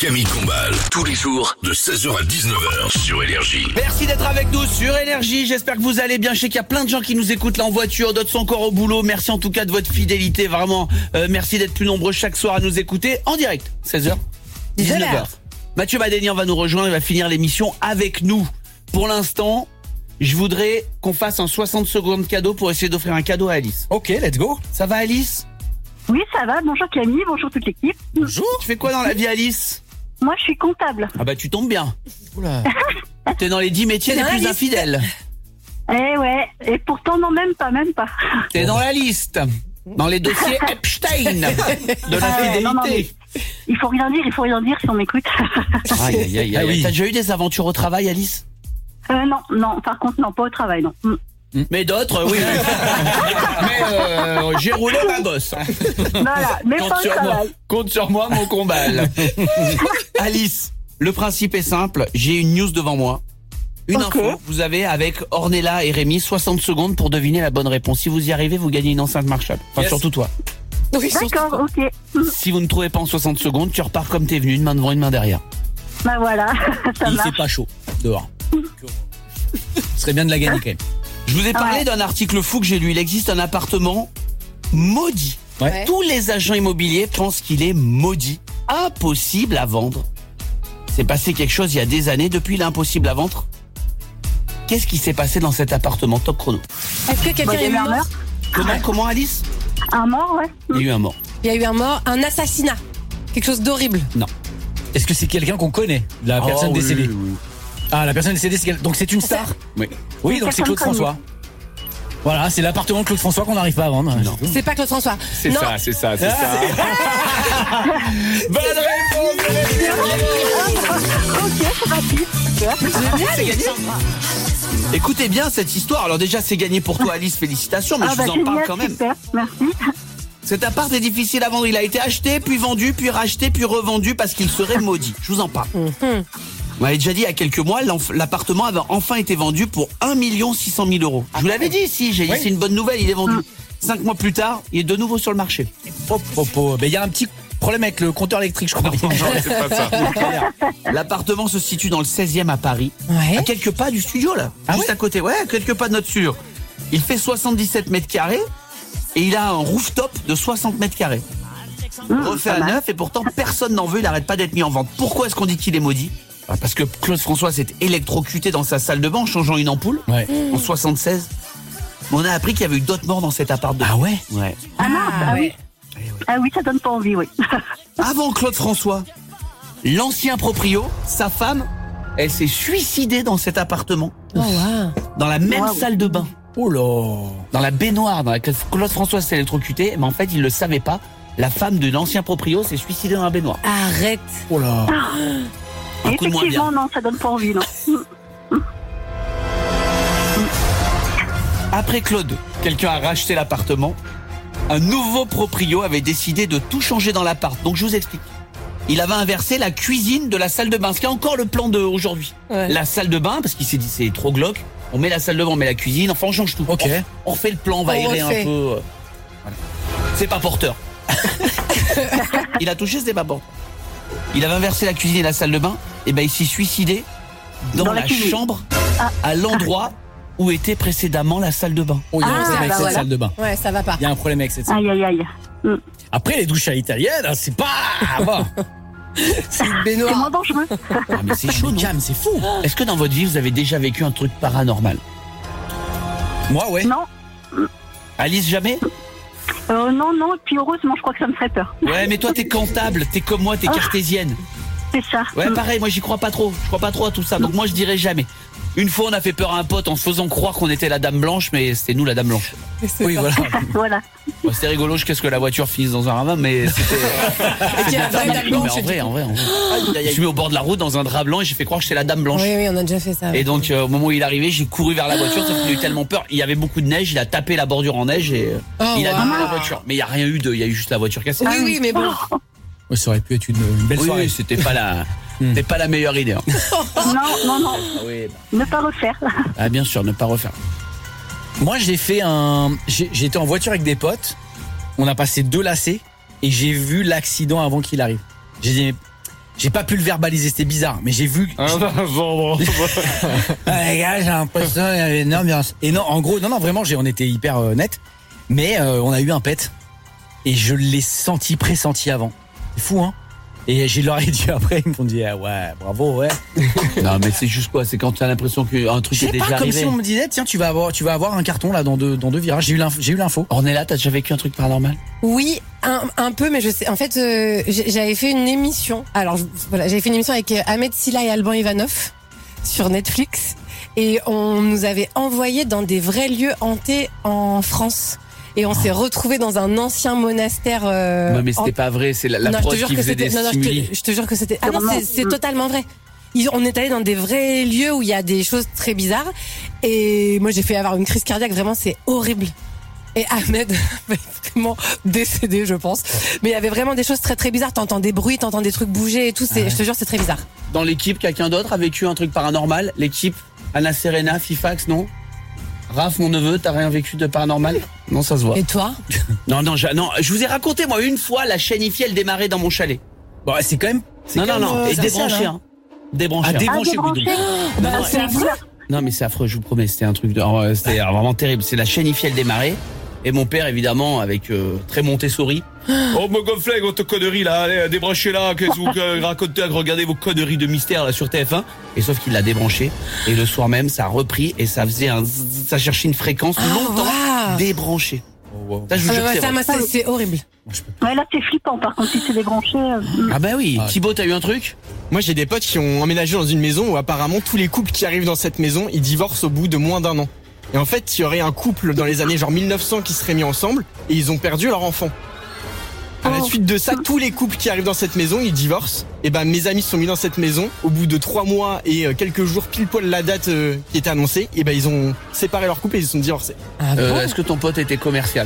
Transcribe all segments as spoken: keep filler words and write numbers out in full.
Camille Combal, tous les jours de seize heures à dix-neuf heures sur Énergie. Merci d'être avec nous sur Énergie. J'espère que vous allez bien. Je sais qu'il y a plein de gens qui nous écoutent là en voiture, d'autres sont encore au boulot. Merci en tout cas de votre fidélité. Vraiment, euh, merci d'être plus nombreux chaque soir à nous écouter en direct. seize heures, dix-neuf heures. Mathieu Madénian va nous rejoindre. Il va finir l'émission avec nous. Pour l'instant, je voudrais qu'on fasse un soixante secondes cadeau pour essayer d'offrir un cadeau à Alice. Ok, let's go. Ça va, Alice? Oui, ça va. Bonjour Camille, bonjour toute l'équipe. Bonjour. Tu fais quoi dans la vie, Alice? Moi, je suis comptable. Ah bah tu tombes bien. Oula. T'es dans les dix métiers les plus infidèles. Eh ouais, et pourtant non, même pas, même pas. T'es dans la liste. Dans les dossiers Epstein de la Ah ouais, non, non, fidélité. mais il faut rien dire, il faut rien dire si on m'écoute. Aïe, aïe, aïe, Ah aïe. oui. T'as déjà eu des aventures au travail, Alice? Euh, non, non, par contre, non, pas au travail, non. Mm. Mais d'autres, oui. Mais euh, j'ai roulé ma bosse. Voilà, mais Compte pas au sur moi. travail. Compte sur moi, mon combal. Alice, le principe est simple. J'ai une news devant moi. Une Ok. info. Vous avez avec Ornella et Rémi soixante secondes pour deviner la bonne réponse. Si vous y arrivez, vous gagnez une enceinte Marshall. Enfin, Yes. surtout toi. D'accord, ok. Mm. Si vous ne trouvez pas en soixante secondes, tu repars comme t'es venu, une main devant, une main derrière. Bah voilà, ça Il marche. fait pas chaud dehors. Ce serait bien de la gagner quand même. Je vous ai parlé Ouais. d'un article fou que j'ai lu. Il existe un appartement maudit. Ouais. Tous les agents immobiliers pensent qu'il est maudit, impossible à vendre. C'est passé quelque chose il y a des années. Depuis, il est impossible à vendre. Qu'est-ce qui s'est passé dans cet appartement? Top chrono. Est-ce que quelqu'un Bah, a eu il y a eu un mort meurtre. Comment, comment Alice? Un mort, ouais. Il y a eu un mort. Il y a eu un mort, un assassinat, quelque chose d'horrible. Est-ce que c'est quelqu'un qu'on connaît, la personne Oh, oui, décédée? oui, oui. Ah, la personne décédée, c'est quel- donc c'est une star. Oui. Oui, donc c'est Personne Claude connue. François. Voilà, c'est l'appartement de Claude François qu'on n'arrive pas à vendre. Non. C'est pas Claude François. C'est non, ça, c'est ça, c'est ça. Bonne réponse. Ok, c'est rapide. C'est gagné. Écoutez bien cette histoire. Alors déjà, c'est gagné pour toi, Alice. Félicitations, mais Ah je bah vous en parle génial, quand même. super, merci. Cet appart est difficile à vendre. Il a été acheté, puis vendu, puis racheté, puis revendu parce qu'il serait maudit. Je vous en parle. On m'avait déjà dit il y a quelques mois, l'enf- l'appartement avait enfin été vendu pour un million six cent mille euros. Je vous l'avais dit ici, j'ai dit Oui. c'est une bonne nouvelle, il est vendu. Cinq mois plus tard, il est de nouveau sur le marché. Pop, pop, pop. Mais il y a un petit problème avec le compteur électrique, je crois. c'est pas ça. L'appartement se situe dans le seizième à Paris, Ouais. à quelques pas du studio là, Ah juste ouais à côté. Ouais, à quelques pas de notre studio. Il fait soixante-dix-sept mètres carrés et il a un rooftop de soixante mètres carrés. Refait à neuf et pourtant personne n'en veut, il n'arrête pas d'être mis en vente. Pourquoi est-ce qu'on dit qu'il est maudit? Ah, parce que Claude François s'est électrocuté dans sa salle de bain en changeant une ampoule Ouais. en soixante-seize. Mais on a appris qu'il y avait eu d'autres morts dans cet appart de Ah ouais? Ouais. Ah mince, ah, ouais. oui. Ah oui, ça donne pas envie, oui. Avant Claude François, l'ancien proprio, sa femme, elle s'est suicidée dans cet appartement, Oh, wow. dans la même Wow. salle de bain, Oh là. dans la baignoire dans laquelle Claude François s'est électrocuté, mais en fait il le savait pas. La femme de l'ancien proprio s'est suicidée dans la baignoire. Arrête. Oh là. Un coup de moins bien. Effectivement, non, ça donne pas envie, non. Après Claude, quelqu'un a racheté l'appartement. Un nouveau proprio avait décidé de tout changer dans l'appart. Donc je vous explique. Il avait inversé la cuisine de la salle de bain, ce qui est encore le plan d'aujourd'hui. Ouais. La salle de bain, parce qu'il s'est dit c'est trop glauque. On met la salle de bain, on met la cuisine, enfin on change tout. Ok. On, on refait le plan, on va On aérer un peu. refait. euh, voilà. C'est pas porteur. Il a touché, c'était pas porteur. Il avait inversé la cuisine et la salle de bain. Et ben il s'est suicidé dans, Dans la la, cuisine. chambre, à l'endroit où était précédemment la salle de bain. Oh, il y a un Ah, problème avec bah cette voilà. salle de bain. Ouais, ça va pas. Il y a un problème avec cette salle. Aïe, aïe, aïe. Mm. Après, les douches à l'italienne, hein, c'est pas. Bon. C'est une C'est baignoire. moins dangereux. Ah, mais c'est chaud, non? Cam, c'est fou. Est-ce que dans votre vie, vous avez déjà vécu un truc paranormal? Moi, ouais. Non, Alice, jamais? euh, non, non, et puis heureusement, je crois que ça me ferait peur. Ouais, mais toi, t'es comptable, t'es comme moi, t'es cartésienne. C'est ça. Ouais, Mm. pareil, moi, j'y crois pas trop. Je crois pas trop à tout ça. Donc, moi, je dirais jamais. Une fois, on a fait peur à un pote en se faisant croire qu'on était la dame blanche, mais c'était nous la dame blanche. Oui, voilà. Voilà. Bon, c'était rigolo jusqu'à ce que la voiture finisse dans un ravin, mais c'était. Et qu'il y a la vraie dame Mais blanche. en vrai, en vrai, en vrai. Je suis mis au bord de la route dans un drap blanc et j'ai fait croire que j'étais la dame blanche. Oui, oui, on a déjà fait ça. ouais. Et donc, euh, au moment où il est arrivé, j'ai couru vers la voiture, sauf qu'il a eu tellement peur. Il y avait beaucoup de neige, il a tapé la bordure en neige et euh, Oh, il a wow. allumé la voiture. Mais il y a rien eu de, il y a eu juste la voiture cassée. Oui, oui, mais bon. Ouais, ça aurait pu être une, une belle Oui, soirée. oui, c'était pas la, c'était pas la meilleure idée. Hein. Non, non, non. Ah oui, bah. Ne pas refaire. Ah, bien sûr, ne pas refaire. Moi, j'ai fait un. j'ai- J'étais en voiture avec des potes. On a passé deux lacets et j'ai vu l'accident avant qu'il arrive. J'ai dit, J'ai pas pu le verbaliser, c'était bizarre, mais j'ai vu. Ah, bon, bon. Ah, les gars, j'ai l'impression qu'il y avait une ambiance. Et non, en gros, non, non, vraiment, j'ai, on était hyper euh, net, mais euh, on a eu un pet et je l'ai senti, pressenti avant. C'est fou, hein. Et je leur ai dit après, ils m'ont dit ah ouais, bravo, ouais. Non, mais c'est juste quoi? C'est quand tu as l'impression qu'un truc Je est sais déjà pas, comme arrivé. si on me disait tiens, tu vas avoir, tu vas avoir un carton là dans deux, dans deux virages. J'ai eu l'info. J'ai eu l'info. Ornella, t'as déjà vécu un truc paranormal? Oui, un, un peu, mais je sais. En fait, euh, j'ai- j'avais fait une émission. Alors, je- voilà, j'avais fait une émission avec euh, Ahmed Silla et Alban Ivanov sur Netflix, et on nous avait envoyé dans des vrais lieux hantés en France. Et on s'est retrouvés dans un ancien monastère. Euh, Non, mais c'était en- pas vrai, c'est la, la Non, je te prod jure qui que faisait des c'était. Non, non, je stimuli. te, je te jure que c'était. Ah non, Vraiment. c'est c'est totalement vrai. Ils- On est allé dans des vrais lieux où il y a des choses très bizarres. Et moi, j'ai fait avoir une crise cardiaque. Vraiment, c'est horrible. Et Ahmed est vraiment décédé, je pense. Mais il y avait vraiment des choses très très bizarres. T'entends des bruits, t'entends des trucs bouger et tout. C'est, je te jure, c'est très bizarre. Dans l'équipe, quelqu'un d'autre a vécu un truc paranormal? L'équipe, Anna Serena, Fifax, non? Raph, mon neveu, t'as rien vécu de paranormal? Non, ça se voit. Et toi? Non, non, je, non, je vous ai raconté, moi, une fois, la chaîne IFI, elle démarrait dans mon chalet. Bon, c'est quand même. c'est Non, quand non, même, non, euh, et spécial, débranché, hein. hein. Débranché. Ah, hein. débranché, Ah, oui, donc. débranché. Non, Bah, non, c'est affreux. Non, mais c'est affreux, je vous promets, c'était un truc de, oh, c'était vraiment terrible. C'est la chaîne IFI, elle démarrait. Et mon père, évidemment, avec euh, très Montessori. Oh, mon gonflet, votre connerie, là, allez, débranchez-la, qu'est-ce que vous euh, racontez, regardez vos conneries de mystère, là, sur T F un. Et sauf qu'il l'a débranché. Et le soir même, ça a repris et ça faisait un zzz, ça cherchait une fréquence Ah, longtemps waouh. débranché. Ça, je vous Ah, jure, ouais, c'est ça, vrai. moi, c'est, c'est horrible. Ouais, là, c'est flippant. Par contre, si c'est débranché. euh, Ah bah oui, Ah. Thibaut, t'as eu un truc? Moi, j'ai des potes qui ont emménagé dans une maison où apparemment tous les couples qui arrivent dans cette maison, ils divorcent au bout de moins d'un an. Et en fait, il y aurait un couple dans les années genre mille neuf cents qui serait mis ensemble et ils ont perdu leur enfant. À la Oh. suite de ça, tous les couples qui arrivent dans cette maison, ils divorcent. Et ben, mes amis se sont mis dans cette maison. Au bout de trois mois et euh, quelques jours, pile poil la date euh, qui était annoncée, et ben ils ont séparé leur couple et ils se sont divorcés. Ah Euh, bon? Est-ce que ton pote était commercial?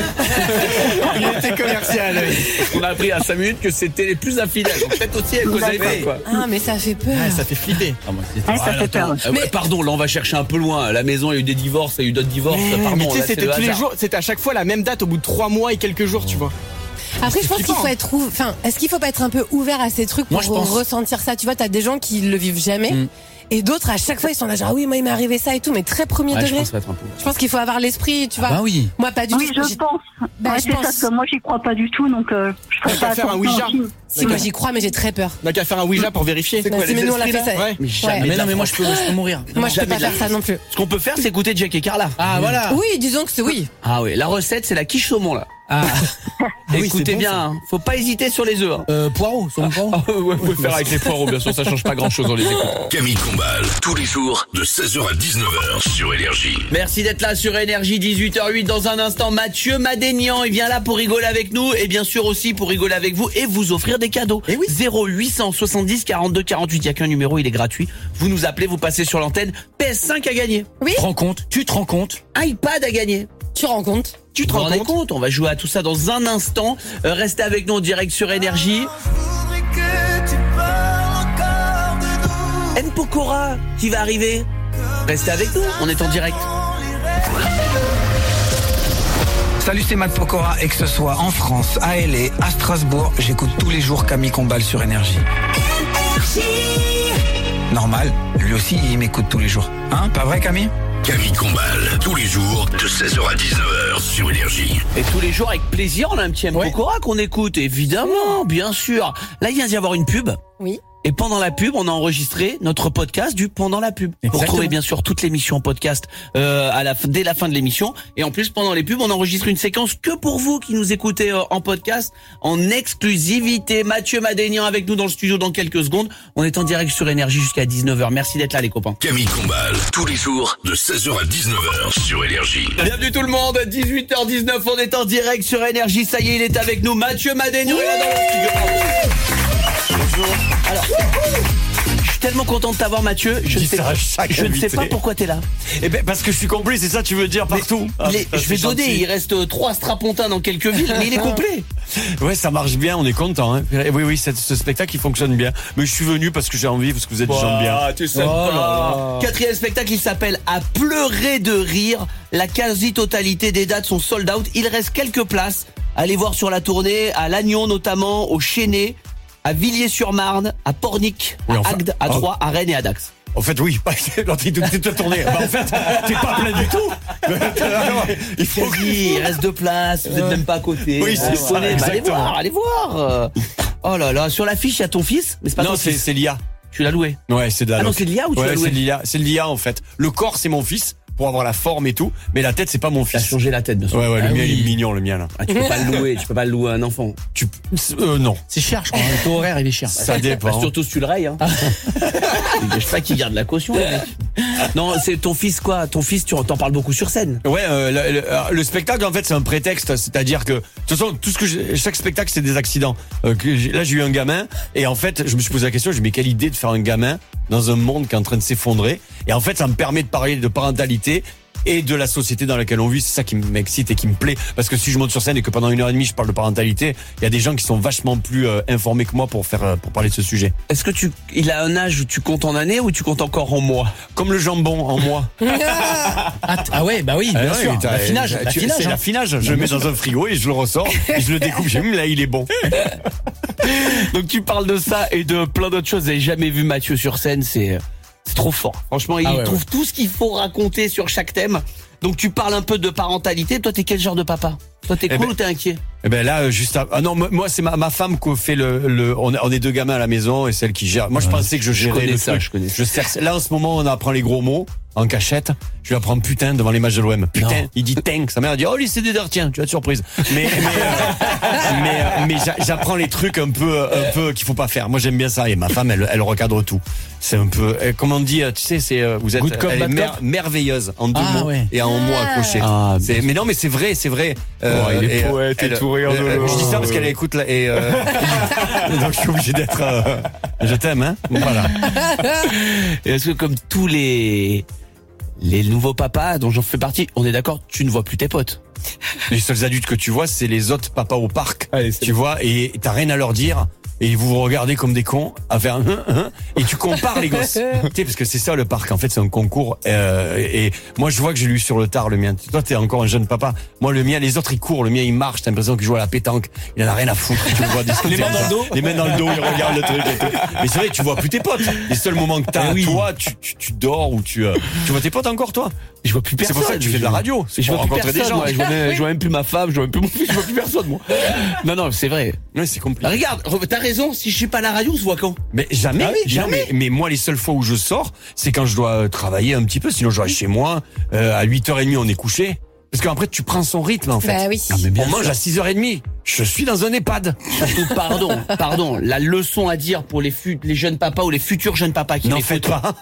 Il était commercial. oui. On a appris à cinq minutes que c'était les plus infidèles. Donc peut-être aussi elle causait pas, quoi. Ah, mais ça fait peur. Ouais, ça fait flipper. Ah, moi, c'était- Ouais, ça Ah, fait attends. peur. Euh, ouais, pardon, là on va chercher un peu loin. À la maison, il y a eu des divorces, il y a eu d'autres divorces. Pardon, mais tu sais, là, c'est c'était le tous les hasard. jours, c'était à chaque fois la même date au bout de trois mois et quelques jours, tu vois. Après, je pense qu'il flippant. faut être, ou- enfin, est-ce qu'il faut pas être un peu ouvert à ces trucs pour Moi, je pense. ressentir ça? Tu vois, t'as des gens qui le vivent jamais, Mm. et d'autres à chaque fois ils sont là genre ah oui, moi il m'est arrivé ça et tout, mais très premier Ouais, je degré. pense que ça va être un peu. Je pense qu'il faut avoir l'esprit, tu vois. Bah oui. Moi pas du Oui, tout. je J'ai- pense. Bah, ouais, je c'est ça, pense. parce que moi, j'y crois pas du tout, donc euh, je ferais T'as pas qu'à faire un attention Ouija. aussi. Si moi j'y crois, mais j'ai très peur. On n'a qu'à faire un Ouija pour vérifier. C'est quoi, Ouais, les mais nous on l'a fait esprits, ça. là Ouais. Mais Ouais. jamais Mais de non, la mais moi, je France. peux, je peux mourir. Moi je peux jamais pas de la faire ça non plus. Ce qu'on peut faire, c'est écouter Jack et Carla. Ah, voilà. Oui, disons que c'est oui. Ah oui, la recette, c'est la quiche saumon, là. Ah. oui, Écoutez c'est bon, bien, ça. hein, faut pas hésiter sur les œufs. hein. Euh, poireaux, saumon poireaux. Ah ouais, vous pouvez faire avec les poireaux, bien sûr, ça change pas grand chose, on les écoute. Camille Combal, tous les jours, de seize heures à dix-neuf heures sur Énergie. Merci d'être là sur Énergie, dix-huit heures huit. Dans un instant, Mathieu Madénian, il vient là pour rigoler avec nous et bien sûr aussi pour rigoler avec vous et vous offrir des cadeaux. Eh oui. zéro huit cent soixante-dix quarante-deux quarante-huit, il y a qu'un numéro, il est gratuit. Vous nous appelez, vous passez sur l'antenne. P S cinq à gagner. Oui. Tu te rends compte? Tu te rends compte? iPad à gagner. Tu rends compte? Tu te Vous rends rendez compte? On va jouer à tout ça dans un instant. Euh, restez avec nous en direct sur Énergie. M. Pokora qui va arriver. Restez avec nous, on est en direct. Salut, c'est Matt Pokora et que ce soit en France, à L A, à Strasbourg, j'écoute tous les jours Camille Combal sur Énergie. Normal, lui aussi il m'écoute tous les jours. Hein, pas vrai Camille? Camille Combal, tous les jours, de seize heures à dix-neuf heures sur Énergie. Et tous les jours, avec plaisir, on a un petit M. Ouais. Pokora qu'on écoute, évidemment, bien sûr. Là, il vient d'y avoir une pub. Oui. Et pendant la pub, on a enregistré notre podcast du Pendant la pub. Vous Exactement. retrouvez bien sûr toute l'émission en podcast euh, à la, dès la fin de l'émission. Et en plus, pendant les pubs, on enregistre une séquence que pour vous qui nous écoutez euh, en podcast, en exclusivité. Mathieu Madénian avec nous dans le studio dans quelques secondes. On est en direct sur Énergie jusqu'à dix-neuf heures. Merci d'être là les copains. Camille Combal, tous les jours, de seize heures à dix-neuf heures sur Énergie. Bienvenue tout le monde, dix-huit heures dix-neuf, on est en direct sur Énergie. Ça y est, il est avec nous. Mathieu Madénian est là dans le studio. Bonjour. Alors, je suis tellement content de t'avoir Mathieu. Je ne Dis sais, ça à chaque je ne sais invité. pas pourquoi t'es là. Eh ben parce que je suis complet, c'est ça tu veux dire partout. Ah, Il est- putain, je vais c'est donner, gentil. il reste euh, trois strapontins dans quelques villes, mais il est complet. Ouais, ça marche bien, on est content. Hein. Et oui, oui, cette- ce spectacle il fonctionne bien. Mais je suis venu parce que j'ai envie, parce que vous êtes des gens bien. Ah, tu sais Oh pas. là là. Quatrième spectacle, il s'appelle À pleurer de rire. La quasi-totalité des dates sont sold out. Il reste quelques places. Allez voir sur la tournée, à Lannion notamment, au Chénet. à Villiers-sur-Marne, à Pornic, à Oui, enfin, Agde, à oh. Troyes, à Rennes et à Dax. En fait, oui. L'autre, il te tourner. Bah, en fait, t'es pas plein du tout. Il faut que... Vas-y, il reste de place, vous êtes même pas à côté. Oui, c'est Ah, ça, allez, bah, allez exactement. voir, allez voir. Oh là là, sur l'affiche, il y a ton fils, mais c'est pas Non, ton c'est, fils. c'est l'I A. Tu l'as loué. Ouais, c'est de la Ah non, loc. c'est de l'I A ou tu ouais, l'as loué? c'est de l'I A. C'est de l'I A, en fait. Le corps, c'est mon fils, pour avoir la forme et tout. Mais la tête, c'est pas mon T'as fils. changé la tête, bien sûr. Ouais, ouais, le Ah mien, oui. il est mignon, le mien, là. Ah, tu peux pas le louer, tu peux pas le louer à un enfant. Tu, euh, non. C'est cher, je crois. Le taux horaire, il est cher. Ça dépend. Bah, surtout si tu le rayes, hein. Je sais pas qui garde la caution, les mecs. Non, c'est ton fils quoi? Ton fils, tu t'en parles beaucoup sur scène. Ouais, euh, le, le- euh, le spectacle en fait c'est un prétexte, c'est-à-dire que de toute façon tout ce que j'ai- chaque spectacle c'est des accidents. Euh, que j'ai- là j'ai eu un gamin et en fait je me suis posé la question, je me dis mais quelle idée de faire un gamin dans un monde qui est en train de s'effondrer et en fait ça me permet de parler de parentalité et de la société dans laquelle on vit, c'est ça qui m'excite et qui me plaît parce que si je monte sur scène et que pendant une heure et demie je parle de parentalité, il y a des gens qui sont vachement plus euh, informés que moi pour faire euh, pour parler de ce sujet. Est-ce que tu, il a un âge où tu comptes en années ou tu comptes encore en mois? Comme le jambon en moi. Ah, t- ah ouais, bah oui, bien Ah sûr. ouais, t'as- L'affinage, tu- l'affinage. C'est hein. l'affinage. Je le mets dans un frigo et je le ressors et je le découpe. J'ai hum, là il est bon. Donc tu parles de ça et de plein d'autres choses. Vous avez jamais vu Mathieu sur scène, c'est c'est trop fort. Franchement, il Ah ouais, trouve ouais. tout ce qu'il faut raconter sur chaque thème. Donc tu parles un peu de parentalité. Toi, t'es quel genre de papa? Toi, t'es Eh cool ben- ou t'es inquiet? Eh ben là, euh, juste à... ah non, moi moi, c'est ma, ma femme qui fait le, le on, a- on est deux gamins à la maison et celle qui gère. Moi je pensais que je gérais connais le ça, truc. je connais ça. Je sers... Là en ce moment on apprend les gros mots en cachette. Je lui apprends putain devant les matchs de l'O M. Putain, Non. il dit tank. Sa mère dit oh les C D d'heure tiens, tu as de surprise. Mais mais euh, mais, euh, mais j'a- j'apprends les trucs un peu un peu qu'il faut pas faire. Moi j'aime bien ça et ma femme elle elle recadre tout. C'est un peu euh, comment on dit, euh, tu sais c'est euh, vous êtes Good cop, elle est bad mer- cop. merveilleuse en deux Ah, mots ouais. et en un mot accroché. Ah, C'est- mais non mais c'est vrai, c'est vrai. Euh, Oh, il est et, euh, poète et elle- tout, regarde-le. euh, Je dis ça parce qu'elle écoute là et euh, donc je suis obligé d'être. euh, je t'aime hein. Voilà. Et est-ce que comme tous les les nouveaux papas dont j'en fais partie, on est d'accord, tu ne vois plus tes potes? Les seuls adultes que tu vois, c'est les autres papas au parc. Allez, c'est tu vois, et t'as rien à leur dire. Et vous vous regardez comme des cons à faire un, un, et tu compares les gosses. Tu sais, parce que c'est ça le parc. En fait, c'est un concours. Euh, et moi, je vois que j'ai lu sur le tard le mien. Toi, t'es encore un jeune papa. Moi, le mien, les autres, ils courent. Le mien, il marche. T'as l'impression qu'il joue à la pétanque. Il en a rien à foutre. Tu le vois discuter. Les mains dans le dos. Les mains dans le dos. Il regarde le truc et tout. Mais c'est vrai, tu vois plus tes potes. Les seuls moments que t'as, Eh oui. toi, tu, tu, tu dors ou tu, euh, tu vois tes potes encore, toi. Je vois plus C'est personne. pour ça que tu fais de la radio. C'est Je pour vois plus rencontrer des personne, gens. moi. Je vois, même, je vois même plus ma femme, je vois même plus mon fils, je vois plus personne, moi. Non, non, c'est vrai. Ouais, c'est compliqué. Regarde, re- t'as raison, si je suis pas à la radio, on se voit quand? Mais jamais, Ah oui, jamais. jamais. Mais, mais moi, les seules fois où je sors, c'est quand je dois euh, travailler un petit peu. Sinon, je reste chez moi. Euh, à huit heures trente, on est couché. Parce qu'après, tu prends son rythme, en fait. Bah oui. Ah, mais bien on mange sûr. à six heures trente. Je suis dans un EHPAD. Surtout, pardon, pardon, la leçon à dire pour les, fu- les jeunes papas ou les futurs jeunes papas qui N'en m'écoutent, faites pas.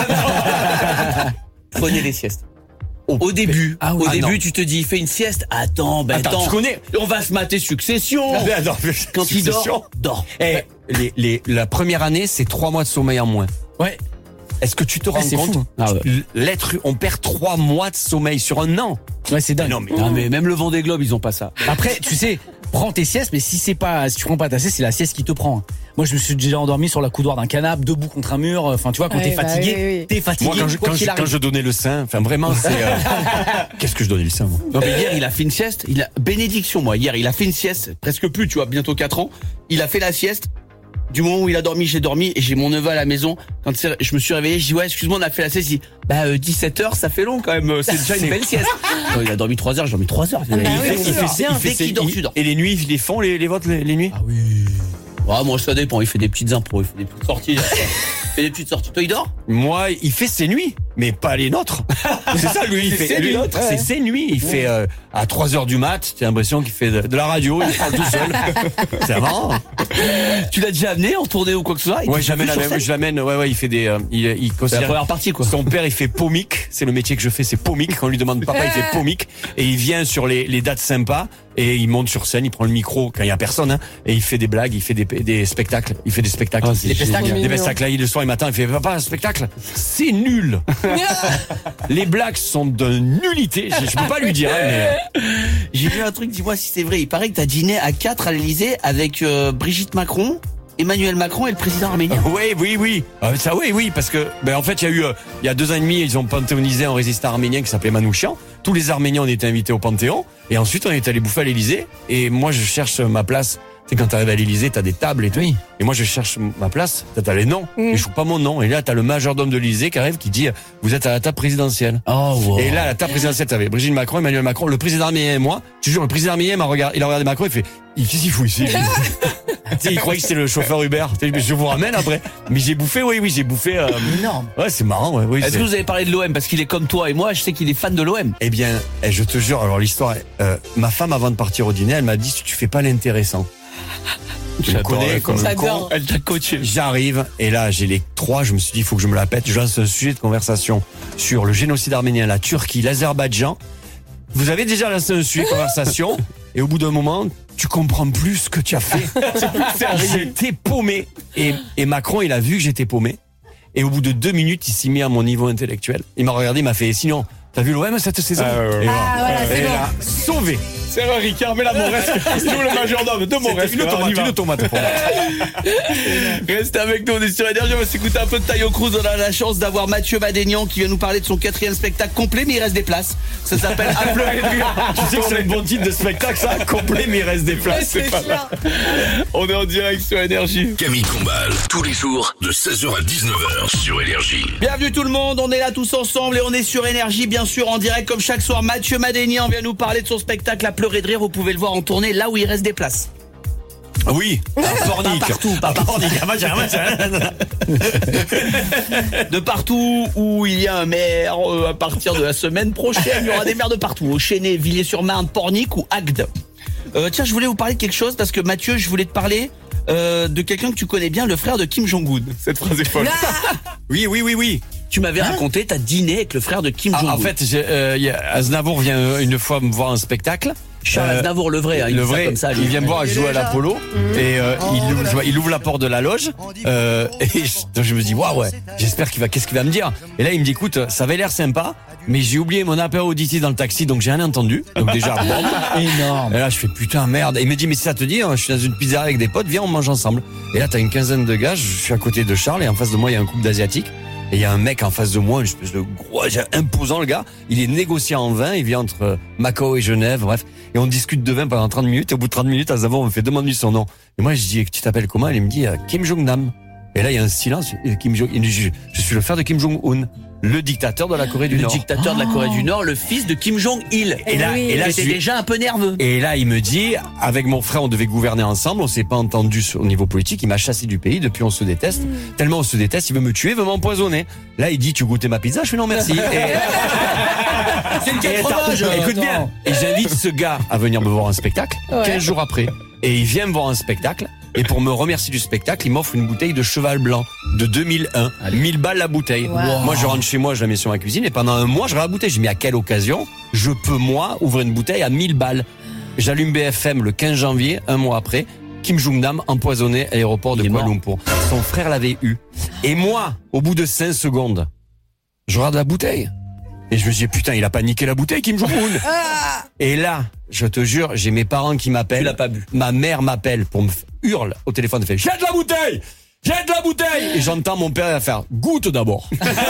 prenez des siestes. Au début, Ah oui. au Ah début, non. tu te dis, fais une sieste. Attends, ben Attends, attends, tu connais. on va se mater Succession. Mais attends, mais Quand il succession. dort, dort. Eh, les, les, la première année, c'est trois mois de sommeil en moins. Ouais. Est-ce que tu te rends c'est compte? fou, hein. Ah ouais. L'être, on perd trois mois de sommeil sur un an. Ouais, c'est dingue. Non, mais Ah, mais même le Vendée Globe, ils ont pas ça. Après, tu sais, prends tes siestes, mais si c'est pas, si tu prends pas ta sieste, c'est la sieste qui te prend. Moi, je me suis déjà endormi sur la coudoir d'un canapé, debout contre un mur. Enfin, tu vois, quand Ouais, t'es bah fatigué, oui, oui. t'es fatigué. moi, quand je, quoi quand, qu'il je, arrive. quand je donnais le sein, enfin, vraiment, c'est, euh, qu'est-ce que je donnais le sein, moi? Non, mais hier, il a fait une sieste. Il a, bénédiction, moi. Hier, il a fait une sieste. Presque plus, tu vois, bientôt quatre ans. Il a fait la sieste. Du moment où il a dormi, j'ai dormi et j'ai mon neveu à la maison. Quand c'est- je me suis réveillé, je dis ouais, excuse-moi, on a fait la sieste. Il dit bah euh, dix-sept heures, ça fait long quand même. C'est déjà une belle sieste. Non, il a dormi trois heures, j'ai dormi trois heures. bah il oui, fait, bien il sûr. fait, il fait Dès qu'il dort, il- tu dors. Et les nuits, ils les font, les, les vôtres, les, les nuits? Ah oui. Ah, moi, ça dépend. Il fait des petites impros, il fait des petites sorties. Il fait des petites sorties. Toi, il dort? Moi, il fait ses nuits, mais pas les nôtres. C'est ça, lui, il C'est fait ses lui, nuits. l'autre, c'est ses nuits. Il fait euh, à trois heures du mat, t'as l'impression qu'il fait de, de la radio, il parle tout seul. C'est marrant. Tu l'as déjà amené en tournée ou quoi que ce soit? Il Ouais, te j'amène fait la sur même, scène je l'amène, ouais, ouais, il fait des, euh, il, il C'est la considère- première partie, quoi. Son père, il fait pomique. C'est le métier que je fais, c'est pomique. Quand on lui demande papa, il fait pomique. Et il vient sur les, les dates sympas. Et il monte sur scène, il prend le micro quand il y a personne, hein, et il fait des blagues, il fait des, des spectacles. Il fait des spectacles. Ah, c'est des génial. spectacles. Des Mignon. spectacles. Là, il, le soir et matin, il fait papa, un spectacle. C'est nul. Les blagues sont de nullité. Je, je peux pas lui dire, hein, mais. J'ai vu un truc, dis-moi si c'est vrai. Il paraît que t'as dîné à quatre à l'Elysée avec euh, Brigitte Macron, Emmanuel Macron et le président arménien. Oui, oui, oui. Euh, ça, oui, oui, parce que, ben, en fait, il y a eu, euh, il y a deux ans et demi, ils ont panthéonisé un résistant arménien qui s'appelait Manouchian. Tous les Arméniens ont été invités au Panthéon. Et ensuite, on est allé bouffer à l'Élysée. Et moi, je cherche ma place C'est quand t'arrives à l'Élysée, t'as des tables et tout. Oui. Et moi, je cherche ma place. T'as, t'as les noms. Mm. Et je trouve pas mon nom. Et là, t'as le majordome de l'Élysée qui arrive, qui dit, vous êtes à la table présidentielle. Oh, wow. Et là, à la table présidentielle, t'avais Brigitte Macron, Emmanuel Macron, le président arménien et moi. Je te jure, le président arménien m'a regardé, il a regardé Macron, il fait, il, qu'est-ce qu'il fout ici? Tu sais, il croyait que c'était le chauffeur Uber. Tu sais, je vous ramène après. Mais j'ai bouffé, oui, oui, j'ai bouffé, euh... Énorme. Ouais, c'est marrant, ouais, oui. Est-ce c'est... que vous avez parlé de l'O M parce qu'il est comme toi et moi, je sais qu'il est fan de l'O M. Eh bien, eh, je te jure, alors l'histoire, euh, ma femme, avant de partir au dîner, elle m'a dit, si tu fais pas l'intéressant. Tu me connais comme un con. J'adore. Elle t'a coaché. J'arrive, et là, j'ai les trois, je me suis dit, il faut que je me la pète. Je lance un sujet de conversation sur le génocide arménien, la Turquie, l'Azerbaïdjan. Vous avez déjà lancé un sujet de conversation, et au bout d'un moment, tu comprends plus ce que tu as fait. J'étais paumé. Et, et Macron, il a vu que j'étais paumé. Et au bout de deux minutes, il s'est mis à mon niveau intellectuel. Il m'a regardé, il m'a fait, sinon, t'as vu l'O M cette saison? Et Ah, voilà, c'est et bon. là, sauvé. C'est vrai, Ricard, mais la Mauresque. C'est nous le majordome de Mauresque. Une tomate, une tomate pour moi. Restez avec nous, on est sur Énergie, on va s'écouter un peu de Tayo Cruz. On a la chance d'avoir Mathieu Madénian qui vient nous parler de son quatrième spectacle complet, mais il reste des places. Ça s'appelle À pleurer de rire. Tu sais que c'est un bon titre de spectacle, ça, complet, mais il reste des places. C'est clair. On est en direct sur Énergie. Camille Combal, tous les jours de seize heures à dix-neuf heures sur Énergie. Bienvenue tout le monde, on est là tous ensemble et on est sur Énergie, bien sûr, en direct comme chaque soir. Mathieu Madénian vient nous parler de son spectacle À pleurer de rire. Vous pouvez le voir en tournée là où il reste des places. Oui, à Pornic. Pas partout, pas partout. De partout où il y a un maire, euh, à partir de la semaine prochaine, il y aura des maires de partout. Au Chênay, Villiers-sur-Marne, Pornic ou Agde. Euh, tiens, je voulais vous parler de quelque chose parce que Mathieu, je voulais te parler euh, de quelqu'un que tu connais bien, le frère de Kim Jong-un. Cette phrase est folle. Oui, oui, oui, oui. Tu m'avais raconté, t'as dîné avec le frère de Kim Ah, Jong-un. en fait, j'ai, euh, y a- Aznavour vient euh, une fois me voir un spectacle. Charles Euh, Aznavour, le vrai, hein, il le dit ça vrai, comme ça, lui. il vient me voir jouer à l'Apollo et euh, il, ouvre, je vois- il ouvre la porte de la loge euh, et je, donc je me dis waouh ouais, j'espère qu'il va, qu'est-ce qu'il va me dire. Et là il me dit écoute, ça avait l'air sympa, mais j'ai oublié mon apéro auditif dans le taxi donc j'ai rien entendu. Donc déjà bon. Énorme. Et là je fais putain merde. Et il me dit mais si ça te dit, hein, je suis dans une pizzeria avec des potes, viens on mange ensemble. Et là t'as une quinzaine de gars, je suis à côté de Charles et en face de moi il y a un couple d'asiatiques. Et il y a un mec en face de moi, une espèce de gros, imposant le gars. Il est négociant en vin, il vient entre Macao et Genève, bref. Et on discute de vin pendant trente minutes. Et au bout de trente minutes, Aznavour on me fait demander son nom. Et moi je dis, tu t'appelles comment? Et il me dit, euh, Kim Jong-nam. Et là il y a un silence. Et Kim Jong, il dit, je, je suis le frère de Kim Jong-un, le dictateur de la Corée du Le Nord. dictateur de la Corée du Nord, le fils de Kim Jong-il. Et là, Oui. et là, il je était lui- déjà un peu nerveux. Et là, il me dit, avec mon frère, on devait gouverner ensemble, on s'est pas entendu sur- au niveau politique, il m'a chassé du pays, depuis on se déteste. Tellement on se déteste, il veut me tuer, il veut m'empoisonner. Là, il dit, tu goûtais ma pizza? Je fais non, merci. Et, C'est une et attends, fromage, écoute bien. attends. Et j'invite ce gars à venir me voir un spectacle, Ouais. quinze jours après. Et il vient me voir un spectacle. Et pour me remercier du spectacle, il m'offre une bouteille de Cheval Blanc de deux mille un. mille balles la bouteille. Wow. Moi, je rentre chez moi, je la mets sur ma cuisine et pendant un mois, je regarde la bouteille. Je dis, mais à quelle occasion je peux, moi, ouvrir une bouteille à mille balles? J'allume B F M le quinze janvier, un mois après. Kim Jong-nam empoisonné à l'aéroport de Il est Kuala mort. Lumpur. Son frère l'avait eu. Et moi, au bout de cinq secondes, je regarde la bouteille. Et je me dis, putain, il a pas niqué la bouteille, Kim Jong-un. Et là, je te jure, j'ai mes parents qui m'appellent. Tu l'as pas bu. Ma mère m'appelle pour me f- hurle au téléphone, elle fait, jette la bouteille! Jette la bouteille! Et j'entends mon père faire, goûte d'abord.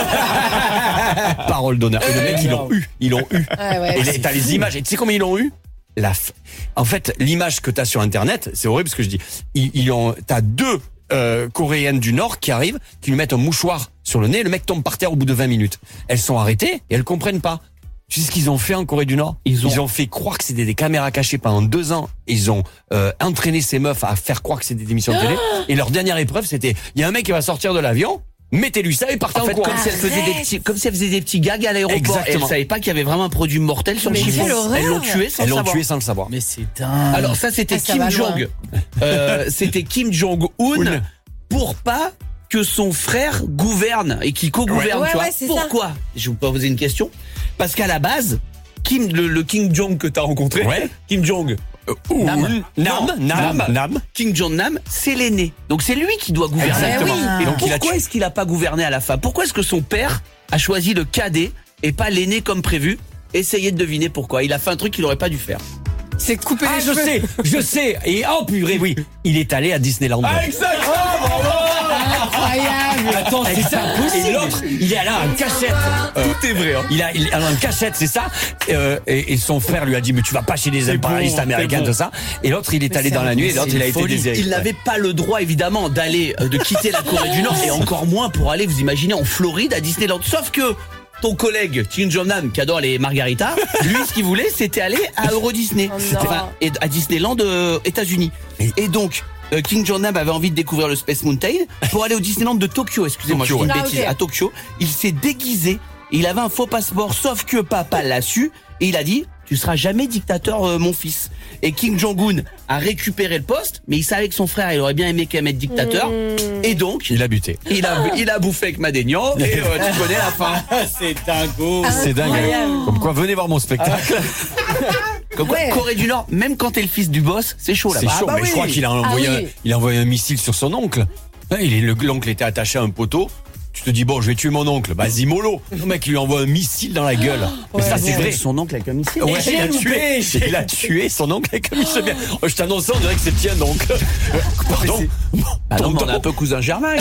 Parole d'honneur. Et le mec, ils l'ont eu. Ils l'ont eu. Ah ouais, Et c'est les- t'as les images. Et tu sais comment ils l'ont eu? La f- En fait, l'image que t'as sur Internet, c'est horrible ce que je dis. Ils, ils ont, t'as deux euh, Coréennes du Nord qui arrivent, qui lui mettent un mouchoir sur le nez. Le mec tombe par terre au bout de vingt minutes. Elles sont arrêtées et elles comprennent pas. Tu sais ce qu'ils ont fait en Corée du Nord? Ils ont- Ils ont fait croire que c'était des caméras cachées pendant deux ans. Ils ont euh, entraîné ces meufs à faire croire que c'était des émissions de télé. Et leur dernière épreuve, c'était, il y a un mec qui va sortir de l'avion, mettez-lui ça et partez En en, fait, courant. comme si elle faisait des petits, comme si elle faisait des petits gags à l'aéroport. Exactement. Et elle savait pas qu'il y avait vraiment un produit mortel sur le Mais chiffon. quelle horreur. Elles l'ont tué sans Elles le l'ont savoir. tué sans le savoir. Mais c'est dingue. Alors ça, c'était Ah, ça Kim va loin. Jong. Euh, c'était Kim Jong-un Un. pour pas que son frère gouverne et qui co-gouverne, Ouais. tu Ouais, vois. ouais, c'est ça. Pourquoi? Je vais vous poser une question. Parce qu'à la base, Kim, le, le Kim Jong que t'as rencontré, Ouais. Kim Jong, Nam, Non, Nam, Nam, Nam. Nam. Kim Jong-nam, c'est l'aîné. Donc c'est lui qui doit gouverner. Exactement. oui. Et Donc il a pourquoi tué. est-ce qu'il a pas gouverné à la fin? Pourquoi est-ce que son père a choisi le cadet et pas l'aîné comme prévu? Essayez de deviner pourquoi. Il a fait un truc qu'il aurait pas dû faire. C'est couper Ah, les je cheveux. sais, je sais. Et oh purée, oui, il est allé à Disneyland. Ah, exact. Oh, bravo. Incroyable. Attends, c'est ça. Et l'autre, il est allé en cachette. Euh, Tout est vrai. Hein. Il a, il est allé en cachette, c'est ça. Euh, et, et son frère lui a dit, mais tu vas pas chez les impérialistes bon, américains, c'est bon. tout ça. Et l'autre, il est Mais allé c'est dans la un- nuit. Et l'autre, C'est il a une été folie. déshérité. Il n'avait pas le droit évidemment d'aller, euh, de quitter la Corée du Nord et encore moins pour aller, vous imaginez, en Floride à Disneyland. Sauf que ton collègue Kim Jong-nam, qui adore les margaritas, lui, ce qu'il voulait, c'était aller à Euro Disney, Oh non. enfin, et- à Disneyland, euh, États-Unis. Et donc. euh, Kim Jong-nam avait envie de découvrir le Space Mountain pour aller au Disneyland de Tokyo. Excusez-moi, je Tokyo, dis une ouais. bêtise. Ah, ok. À Tokyo, il s'est déguisé. Et il avait un faux passeport, sauf que papa l'a su et il a dit tu seras jamais dictateur, euh, mon fils. Et Kim Jong-un a récupéré le poste, mais il savait que son frère, il aurait bien aimé quand même être dictateur. Et donc, Il a buté. il a, il a bouffé avec Madénian et euh, tu connais la fin. C'est dingo. C'est dingue. Incroyable. Comme quoi, venez voir mon spectacle. Comme quoi, Ouais. Corée du Nord, même quand t'es le fils du boss, c'est chaud C'est là-bas. chaud, Ah bah mais je oui. crois qu'il a envoyé, Ah un, oui. il a envoyé un missile sur son oncle. Hein, il est, le- l'oncle était attaché à un poteau. Tu te dis, bon, je vais tuer mon oncle. Bah, Zimolo. Le mec, il lui envoie un missile dans la gueule. mais ça, c'est vrai. Son oncle avec un missile. Ouais, j'ai il a loupé, tué, j'ai- il a tué son oncle avec un missile. Bien. Oh, je t'annonce ça, on dirait que c'est le tien, donc. Pardon. Ah non, mais on Tonton. est un peu cousin germain.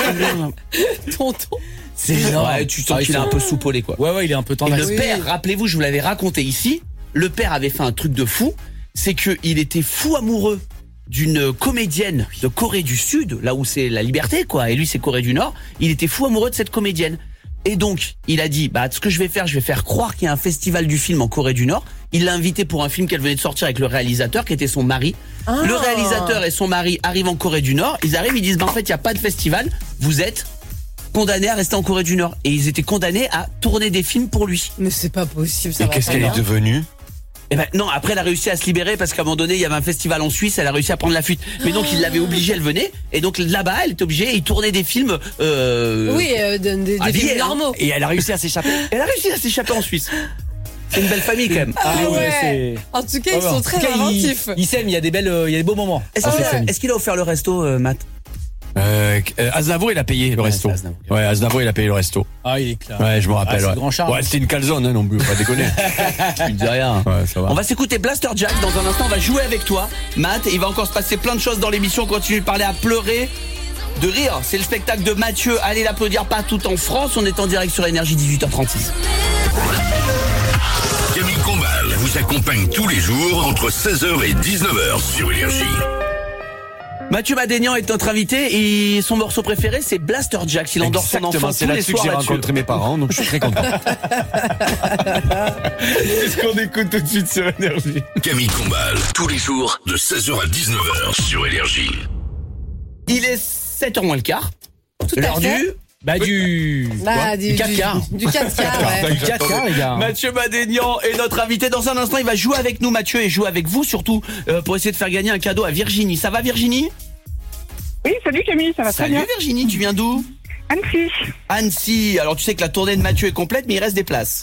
Tonton. C'est énorme. Ouais, tu sens Ah, qu'il il est faut- un peu soupolé quoi. Ouais, ouais, il est un peu Et tendance. le Oui. père, rappelez-vous, je vous l'avais raconté ici, le père avait fait un truc de fou, c'est que il était fou amoureux d'une comédienne de Corée du Sud, là où c'est la liberté quoi, et lui c'est Corée du Nord, il était fou amoureux de cette comédienne. Et donc, il a dit, bah, ce que je vais faire, je vais faire croire qu'il y a un festival du film en Corée du Nord. Il l'a invité pour un film qu'elle venait de sortir avec le réalisateur, qui était son mari. Ah. Le réalisateur et son mari arrivent en Corée du Nord. Ils arrivent, ils disent, bah, en fait, il n'y a pas de festival. Vous êtes condamnés à rester en Corée du Nord. Et ils étaient condamnés à tourner des films pour lui. Mais c'est pas possible, ça Et va qu'est-ce pas qu'elle bien. est devenue? Et ben non, après elle a réussi à se libérer parce qu'à un moment donné il y avait un festival en Suisse, elle a réussi à prendre la fuite. Mais donc il l'avait obligée, elle venait, et donc là-bas elle était obligée, il tournait des films. Euh, Oui, euh, de- de- des habillés, films hein. normaux. Et elle a réussi à s'échapper. Elle a réussi à s'échapper en Suisse. C'est une belle famille quand même. Ah ouais. c'est. En tout cas, Ouais, ils en sont tout très cas, il- inventifs. Il s'aime, il y a des belles, euh, il y a des beaux moments. Est-ce dans qu'il cette a, famille. est-ce qu'il a offert le resto, euh, Matt? Euh, euh, Aznavour, il a payé le resto. c'est Aznavour. Ouais, Aznavour, il a payé le resto. Ah, il est clair. Ouais, je me rappelle. Ah, c'est ouais. le grand charme. Ouais, c'était une calzone, hein, non plus, faut pas déconner. Tu dis rien. Ouais, ça va. On va s'écouter Blaster Jack dans un instant, on va jouer avec toi, Matt. Il va encore se passer plein de choses dans l'émission, on continue de parler à pleurer, de rire. C'est le spectacle de Mathieu, allez l'applaudir partout en France. On est en direct sur Énergie, dix-huit heures trente-six. Camille Combal vous accompagne tous les jours entre seize heures et dix-neuf heures sur Énergie. Mathieu Madénian est notre invité et son morceau préféré c'est Blaster Jack. Il endort son Exactement, enfant c'est tous les là-dessus que soirs j'ai là-dessus. rencontré mes parents, donc je suis très content. C'est ce qu'on écoute tout de suite sur Énergie. Camille Combal, tous les jours de seize heures à dix-neuf heures sur Énergie. Il est sept heures moins le quart. Tout à L'heure fait. du Bah, du. Bah, du, quatre du, quarts. du quatre quarts, ouais. Du quatre quarts, les gars. Mathieu Madénian est notre invité. Dans un instant, il va jouer avec nous, Mathieu, et jouer avec vous surtout euh, pour essayer de faire gagner un cadeau à Virginie. Ça va, Virginie? Oui, salut Camille, ça va très Salut bien. Virginie, tu viens d'où? Annecy. Annecy. Alors tu sais que la tournée de Mathieu est complète, mais il reste des places.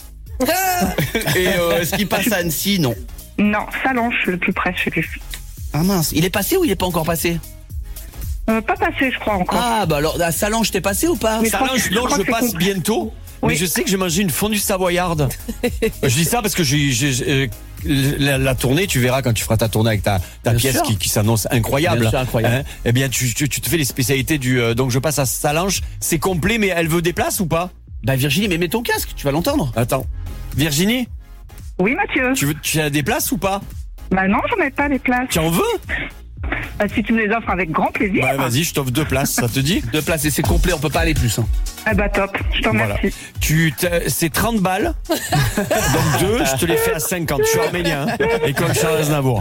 Et euh, est-ce qu'il passe à Annecy? Non. Non, Salanches, le plus près chez lui. Ah mince, il est passé ou il est pas encore passé? Euh, pas passé, je crois, encore. Ah bah alors à Salange t'es passé ou pas? Mais je crois Salange, que- je non, crois je que c'est passe complet. bientôt. Mais Oui. je sais que j'ai mangé une fondue savoyarde. Je dis ça parce que j'ai, j'ai- j'ai- la, la tournée, tu verras quand tu feras ta tournée avec ta, ta Bien pièce sûr. qui, qui s'annonce incroyable. Bien sûr, incroyable. Hein, eh bien, tu, tu, tu te fais les spécialités du. euh, donc, je passe à Salange. C'est complet, mais elle veut des places ou pas? Bah Virginie, mais mets ton casque, tu vas l'entendre. Attends. Virginie, Oui, Mathieu. tu, veux, tu as des places ou pas? Bah non, j'en ai pas les places. Tu en veux? Bah, si tu me les offres avec grand plaisir. Bah, vas-y, je t'offre deux places, ça te dit? Deux places et c'est complet, on peut pas aller plus. Hein. Ah bah top, je t'en Voilà. remercie. Tu t'as- c'est trente balles. Donc deux, je te les fais à cinquante. Je suis arménien. Hein, et comme Charles Aznavour.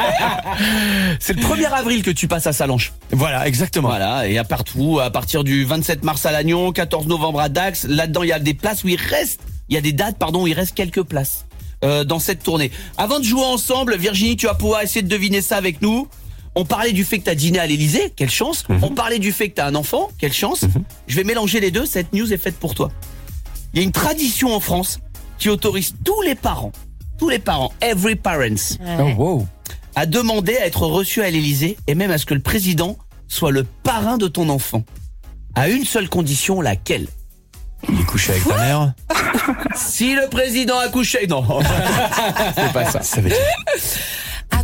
C'est le premier avril que tu passes à Salange. Voilà, exactement. Voilà, et à partout, à partir du vingt-sept mars à Lannion, quatorze novembre à Dax. Là-dedans, il y a des places où il reste, il y a des dates, pardon, où il reste quelques places euh, dans cette tournée. Avant de jouer ensemble, Virginie, tu vas pouvoir essayer de deviner ça avec nous. On parlait du fait que t'as dîné à l'Elysée, quelle chance. Mhm. On parlait du fait que t'as un enfant, quelle chance. Je vais mélanger les deux, cette news est faite pour toi. Il y a une tradition en France qui autorise tous les parents, tous les parents, every parents, Oh, wow. à demander à être reçu à l'Elysée et même à ce que le président soit le parrain de ton enfant. À une seule condition, laquelle? Il est couché avec ta mère. Si le président a couché... Non, c'est pas ça. Ça veut dire.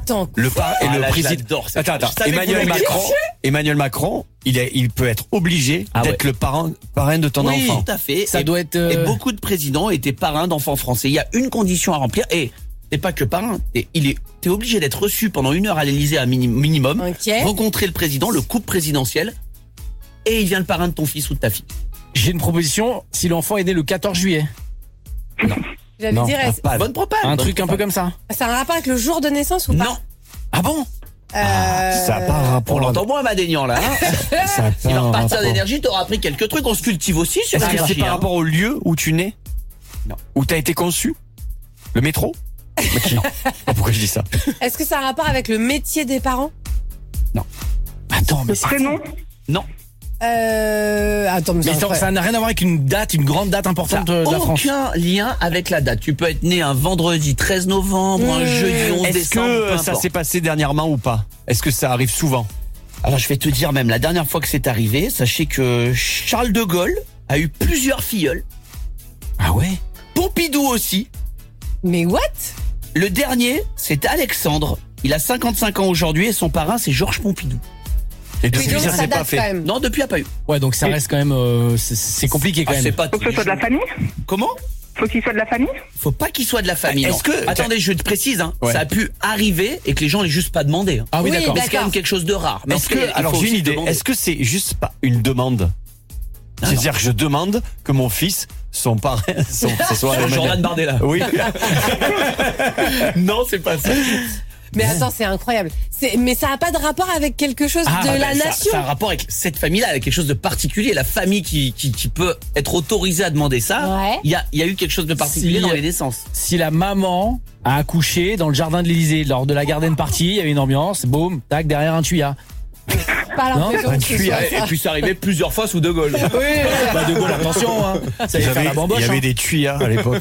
Attends. Le par et Ah, le là, je président. l'adore, cette Attends, phrase. attends. Je savais que Emmanuel vous l'alliez Macron, Emmanuel Macron, il est, il peut être obligé Ah d'être ouais. le parent, parrain de ton Oui, enfant. tout à fait. Ça et, doit être. et euh, beaucoup de présidents étaient parrains d'enfants français. Il y a une condition à remplir et t'es pas que parrain. T'es, il est, t'es obligé d'être reçu pendant une heure à l'Élysée à mini- minimum, Ok. rencontrer le président, le couple présidentiel, et il vient le parrain de ton fils ou de ta fille. J'ai une proposition. Si l'enfant est né le quatorze juillet, J'allais Non, dire, Ah, est-ce- pas- Bonne propale. un bonne truc un peu propale. comme ça. c'est un rapport avec le jour de naissance ou pas? Non, Ah bon? Euh, Ça a pas un rapport. on l'entend moins, Madénian, là. Hein. Ça a pas Il va un repartir rapport. d'énergie, t'auras appris quelques trucs. On se cultive aussi sur Est-ce que l'énergie. c'est par hein. rapport au lieu où tu nais? Non. Où t'as été conçu? Le métro? Non. Oh, pourquoi je dis ça? Est-ce que ça a un rapport avec le métier des parents? Attends, mais c'est. Prénom. Non, Euh, attends, mais, Mais c'est attends, incroyable. ça n'a rien à voir avec une date, une grande date ça importante n'a euh, de la France. aucun lien avec la date. Tu peux être né un vendredi treize novembre, un Mmh. jeudi onze Est-ce décembre. peu que ça importe. s'est passé dernièrement ou pas? Est-ce que ça arrive souvent? Alors je vais te dire même la dernière fois que c'est arrivé, sachez que Charles de Gaulle a eu plusieurs filleuls, Ah ouais? Pompidou aussi. Mais what? Le dernier, c'est Alexandre. Il a cinquante-cinq ans aujourd'hui et son parrain c'est Georges Pompidou. Et Oui, depuis, donc ça ça s'est pas date quand fait. même. Non, depuis il n'y a pas eu. Ouais, donc ça reste quand même. euh, c'est- c'est compliqué quand Ah, c'est même. pas Faut que ce soit de la famille. Comment Faut qu'il soit de la famille. Faut pas qu'il soit de la famille. Est-ce non. que- Attendez, je te précise, hein, Ouais. ça a pu arriver et que les gens l'aient juste pas demandé. hein. Ah oui, Oui, d'accord. Mais c'est quand même d'accord. quelque chose de rare. Mais Est-ce en tout cas, que, il alors faut j'ai une aussi idée, demander. est-ce que c'est juste pas une demande? Ah, C'est-à-dire que je demande que mon fils, son parrain, son, ce soit Jordan Bardella. Oui. Non, c'est pas ça. Mais attends, c'est incroyable. C'est, mais ça n'a pas de rapport avec quelque chose Ah, de bah, la ça- nation. Ça a un rapport avec cette famille-là, avec quelque chose de particulier. La famille qui, qui, qui peut être autorisée à demander ça. Ouais. Il y a, il y a eu quelque chose de particulier Si- dans les naissances. Si la maman a accouché dans le jardin de l'Élysée lors de la garden party, il y avait une ambiance, boum, tac, derrière un tuyas. Pas l'impression Non, que ce un soit Et, et ça. puis c'est arrivé plusieurs fois sous De Gaulle. Oui, bah de Gaulle, attention, hein. Ça allait faire J'avais- la il bamboche. y avait hein. des tuyas à l'époque.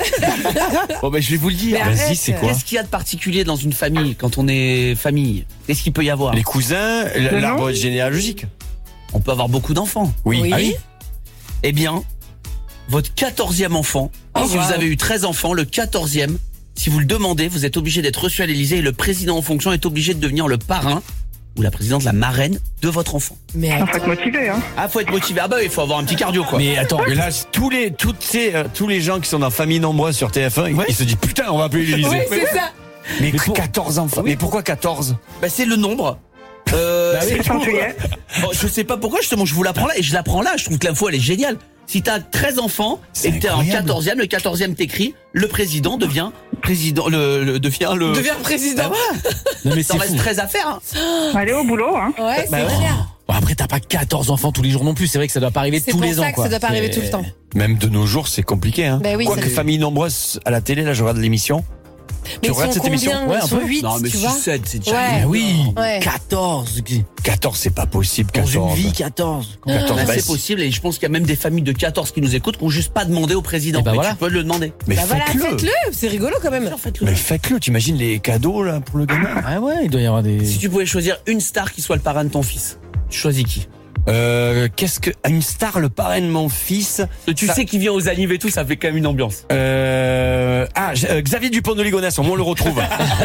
Bon ben je vais vous le dire. Mais Vas-y, arrête. c'est quoi? Qu'est-ce qu'il y a de particulier dans une famille quand on est famille? Qu'est-ce qu'il peut y avoir? Les cousins, l- Le l'arbre nom généalogique. On peut avoir beaucoup d'enfants. Oui. Oui. Ah oui. Eh bien, votre quatorzième enfant, Oh, si wow. vous avez eu treize enfants, le quatorzième, si vous le demandez, vous êtes obligé d'être reçu à l'Élysée et le président en fonction est obligé de devenir le parrain ou la présidente, la marraine de votre enfant. Mais Il faut être attends. motivé, hein. Ah, faut être motivé. Ah bah il faut avoir un petit cardio quoi. Mais attends, Et là, tous les, toutes ces, euh, tous les gens qui sont dans Famille Nombreuse sur T F un, ils- ils se disent putain, on va appeler l'Élysée. Oui, c'est ça. Mais, Mais pour- quatorze enfants. Mais pourquoi quatorze? Bah c'est le nombre. Euh, Bah oui. c'est quatorze tout. juillet. Bon, je sais pas pourquoi justement je vous l'apprends là et je l'apprends là. Je trouve que l'info elle est géniale. Si t'as treize enfants C'est et que t'es en incroyable. quatorzième, le quatorzième t'écrit, le président devient président, le, le- devient le. Devient président. non mais Ça c'est reste fou. très à faire. Hein. Allez au boulot, hein. Ouais, c'est Bah ouais. clair. Bon, après, t'as pas quatorze enfants tous les jours non plus. C'est vrai que ça doit pas arriver C'est tous pour les ça ans. que quoi. ça doit pas arriver C'est- tout le temps. Même de nos jours, c'est compliqué. Hein. Bah oui, Quoique ça- Famille Nombreuse à la télé, là, je regarde l'émission. Mais ils regardes sont cette émission? combien? Ouais, un Ils sont peu. huit, Non mais tu si vois. sept, c'est déjà. Ouais. Ah oui, Ouais. quatorze. quatorze, c'est pas possible. Dans quatorze. une vie, quatorze. quatorze, Bah, bah, c'est possible et je pense qu'il y a même des familles de quatorze qui nous écoutent qui ont juste pas demandé au président. Eh ben mais voilà. tu peux le demander. Mais Bah voilà, faites-le. faites-le. C'est rigolo quand même. Faites-le. Mais faites-le. T'imagines les cadeaux là pour le gamin? Ah ouais, il doit y avoir des. Si tu pouvais choisir une star qui soit le parrain de ton fils, tu choisis qui? Euh, qu'est-ce que une star, le parrain de mon fils? Tu Ça- sais qui vient aux annives et tout, ça fait quand même une ambiance. Euh, ah, j- euh, Xavier Dupont de Ligonnès, au moins on le retrouve.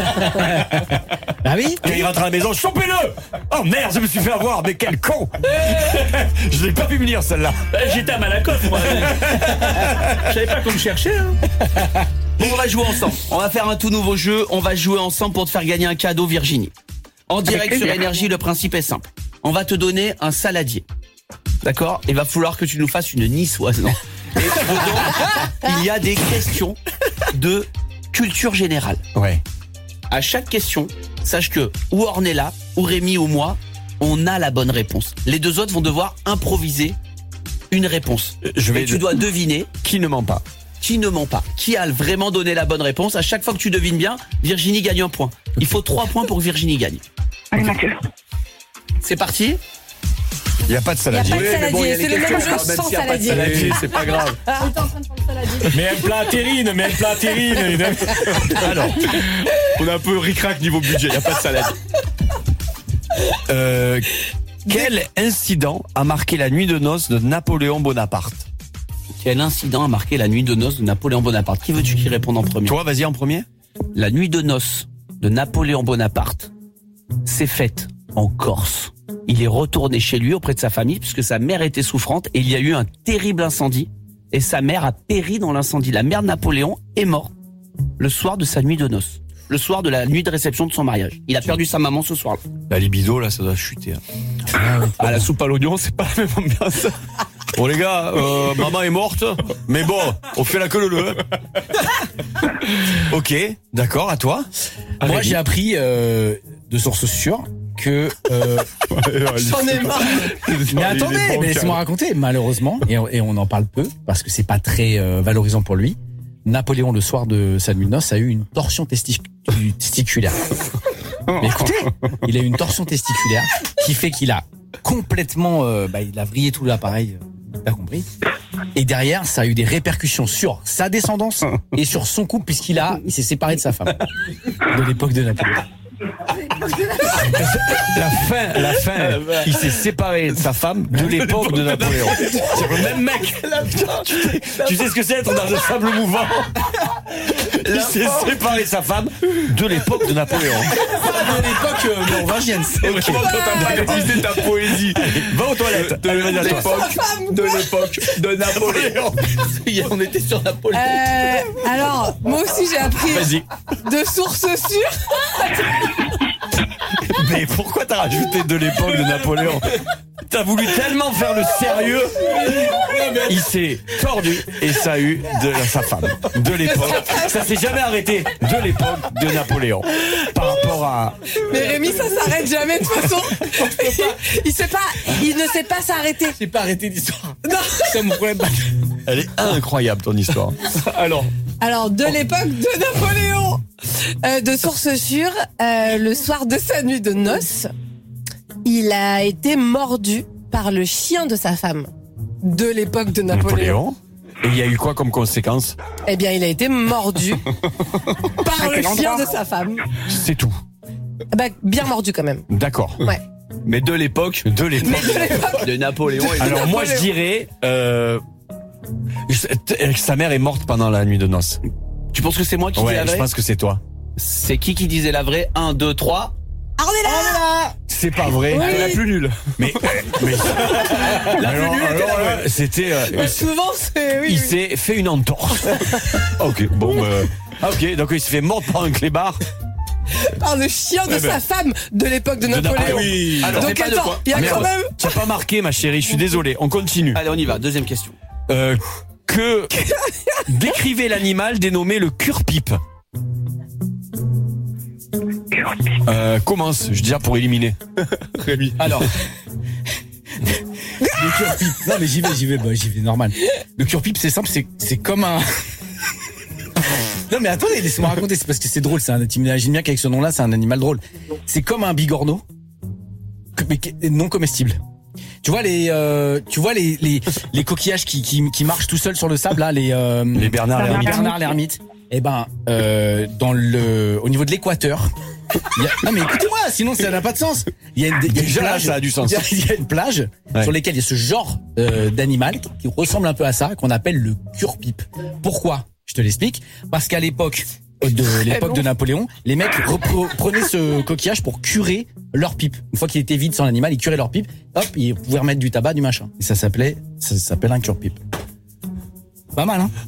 Ah oui. Quand il rentre à la maison, chopez-le! Oh merde, je me suis fait avoir, mais quel con! Je l'ai pas vu venir celle-là. J'étais à Malakoff, moi. Je savais pas qu'on me cherchait. Hein. Bon, on va jouer ensemble. On va faire un tout nouveau jeu. On va jouer ensemble pour te faire gagner un cadeau, Virginie. En direct plaisir. sur Énergie, le principe est simple. On va te donner un saladier. D'accord? Il va falloir que tu nous fasses une niçoise. Non. Et dedans, il y a des questions de culture générale. Ouais. À chaque question, sache que ou Ornella, ou Rémi ou moi, on a la bonne réponse. Les deux autres vont devoir improviser une réponse. Je vais. Et tu dois deviner Qui ne ment pas? qui ne ment pas, qui a vraiment donné la bonne réponse. À chaque fois que tu devines bien, Virginie gagne un point. Il faut trois points pour que Virginie gagne. Allez, Mathieu. C'est parti. Il y a pas de Y a saladier. pas de saladier. C'est le même jeu sans saladier. c'est pas grave. Mais un plat terrine, mais un plat terrine. Alors, on a un peu ric-rac niveau budget, il n'y a pas de salade. Euh, quel incident a marqué la nuit de noces de Napoléon Bonaparte? Quel incident a marqué la nuit de noces de Napoléon Bonaparte? Qui veux-tu qui réponde en premier? Toi, vas-y en premier. La nuit de noces de Napoléon Bonaparte s'est faite en Corse. Il est retourné chez lui auprès de sa famille puisque sa mère était souffrante et il y a eu un terrible incendie et sa mère a péri dans l'incendie. La mère de Napoléon est morte le soir de sa nuit de noces, le soir de la nuit de réception de son mariage. Il a perdu sa maman ce soir-là. La libido, là, ça doit chuter. Hein. Ah, la soupe à l'oignon, c'est pas la même ambiance. Bon les gars, euh, maman est morte, mais bon, on fait la queue leu. Ok, d'accord, à toi. Moi, Rémi. j'ai appris euh, de sources sûres que. Euh, J'en ai marre. mais attendez, mais laissez-moi raconter. Malheureusement, et, et on en parle peu parce que c'est pas très euh, valorisant pour lui. Napoléon, le soir de sa nuit de noces, a eu une torsion testi- testiculaire. Mais écoutez, il a eu une torsion testiculaire qui fait qu'il a complètement, euh, bah, il a vrillé tout l'appareil. T'as compris? Et derrière, ça a eu des répercussions sur sa descendance et sur son couple puisqu'il a, il s'est séparé de sa femme de l'époque de Napoléon. La fin, la fin, il s'est séparé de sa femme de l'époque de Napoléon. C'est le même mec. Tu sais, tu sais ce que c'est être dans le sable mouvant? Il s'est séparé de sa femme de l'époque de Napoléon. De l'époque euh, norvégienne. Ok. T'as pas utilisé ta poésie. Va aux toilettes. Allez, vas-y, à toi. De l'époque de Napoléon. On était sur Napoléon. Euh, alors, moi aussi j'ai appris Vas-y. de sources sûres. Mais pourquoi t'as rajouté de l'époque de Napoléon? T'as voulu tellement faire le sérieux. Il s'est tordu et ça a eu de sa femme. De l'époque. Ça s'est jamais arrêté. De l'époque de Napoléon. Par rapport à... Mais Rémi, ça s'arrête jamais de toute façon. Il sait pas, il ne sait pas s'arrêter. J'ai pas arrêté l'histoire. Non. C'est mon problème. Elle est incroyable ton histoire. Alors, Alors, de l'époque de Napoléon, euh, de sources sûres, euh, le soir de sa nuit de noces, il a été mordu par le chien de sa femme. De l'époque de Napoléon. Napoléon. Et il y a eu quoi comme conséquence? Eh bien, il a été mordu par le chien de sa femme. C'est tout. Bah, bien mordu quand même. D'accord. Ouais. mais de l'époque De l'époque. Mais de l'époque. de Napoléon. Et de Alors moi je Napoléon. dirais... Euh, sa mère est morte pendant la nuit de noces. Tu penses que c'est moi qui dis Ouais, la je vraie? pense que c'est toi. C'est qui qui disait la vraie? un, deux, trois. Ah, on est là. C'est pas vrai. Oui. La plus nulle. Mais, mais la plus nulle. C'était. euh, Bah, souvent, c'est... Oui, il oui. s'est fait une entorse. Ok, bon. Euh, ok, donc il s'est fait mordre par un clébard. Par le chien de Eh ben. sa femme de l'époque de De Napoléon. Napoléon. Oui. Alors, Donc c'est pas de attends, quoi. il y a Merde. quand même... Tu as pas marqué, ma chérie. Je suis désolé. On continue. Allez, on y va. Deuxième question. Euh, que décrivez l'animal dénommé le cure-pipe. Euh, commence, je dis pour éliminer. Rémi. Alors. Le cure-pipe. Non, mais j'y vais, j'y vais, bah, j'y vais normal. Le cure-pipe, c'est simple, c'est, c'est comme un. Non, mais attendez, laissez-moi raconter, c'est parce que c'est drôle, c'est un, t'imagines bien qu'avec ce nom-là, c'est un animal drôle. C'est comme un bigorneau, que- mais qui est non comestible. Tu vois les, euh, tu vois les, les, les coquillages qui, qui, qui marchent tout seuls sur le sable, là, les, euh, Les Bernard les l'ermite. Bernard l'ermite. Eh ben, euh, dans le, au niveau de l'équateur. il y a- non mais écoutez-moi, sinon ça n'a pas de sens. Il y a une, il y a une Déjà, plage, ça a du sens. Il y a, il y a une plage Ouais. sur lesquelles il y a ce genre euh, d'animal qui ressemble un peu à ça, qu'on appelle le cure-pipe. Pourquoi? Je te l'explique. Parce qu'à l'époque de l'époque de Napoléon, les mecs repre- prenaient ce coquillage pour curer leur pipe. Une fois qu'il était vide sans l'animal, ils curaient leur pipe. Hop, ils pouvaient remettre du tabac, du machin. Et ça s'appelait, ça s'appelle un cure-pipe. Pas mal, hein?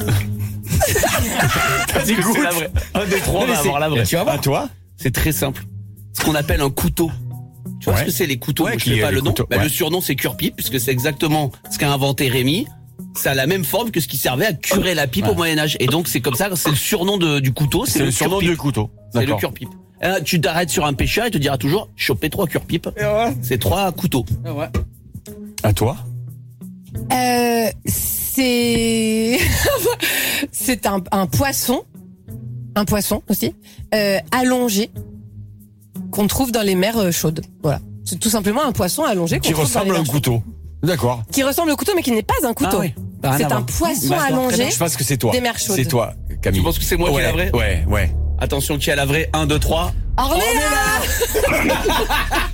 C'est la vraie. Un des trois Non, mais va avoir c'est- la vraie. Tu vas voir. À toi? C'est très simple. Ce qu'on appelle un couteau. Tu vois Ouais. ce que c'est les couteaux? Ouais, Moi, je qui sais est pas les le nom. couteaux, Bah, ouais. Le surnom c'est cure-pipe puisque c'est exactement ce qu'a inventé Rémi. Ça a la même forme que ce qui servait à curer la pipe Ouais. au Moyen-Âge. Et donc c'est comme ça, c'est le surnom de- du couteau. C'est le surnom cure-pipe. du couteau. C'est le D'accord. cure-pipe. Euh, tu t'arrêtes sur un pêcheur, il te dira toujours choper trois cure-pipes. C'est trois couteaux. À toi? Euh, c'est c'est un, un poisson, un poisson aussi, euh, allongé qu'on trouve dans les mers euh, chaudes. Voilà, c'est tout simplement un poisson allongé qu'on Qui trouve dans les ressemble à un mers chaudes. couteau. D'accord. Qui ressemble au couteau, mais qui n'est pas un couteau. Ah oui. Bah, rien C'est à un voir. poisson Bah, allongé. Je pense que c'est toi. Des mers chaudes. C'est toi, Camille. Tu penses que c'est moi qui ai ouais, la vraie? Ouais, ouais. Attention, qui a la vraie? un, deux, trois. Ornella.